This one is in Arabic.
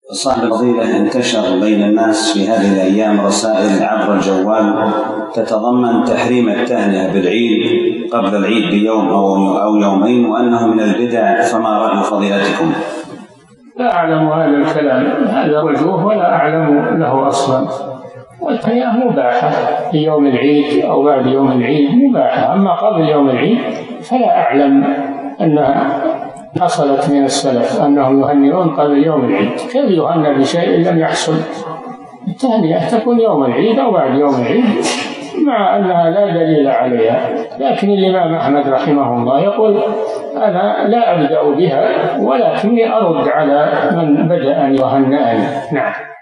صاحب الفضيلة، انتشر بين الناس في هذه الأيام رسائل عبر الجوال تتضمن تحريم التهنئة بالعيد قبل العيد بيوم أو يومين، وأنه من البدع، فما رأي فضيلتكم؟ لا أعلم هذا الكلام، هذا وجوه ولا أعلم له أصلا. والتهنئة مباحة في يوم العيد أو بعد يوم العيد مباحة، أما قبل يوم العيد فلا أعلم أنها حصلت من السلف أنهم يهنئون قبل يوم العيد. كيف يهنى بشيء لم يحصل؟ التهنئة تكون يوم العيد أو بعد يوم العيد، مع أنها لا دليل عليها. لكن الإمام أحمد رحمه الله يقول: أنا لا أبدأ بها ولكني أرد على من بدأ أن يهنئني. نعم.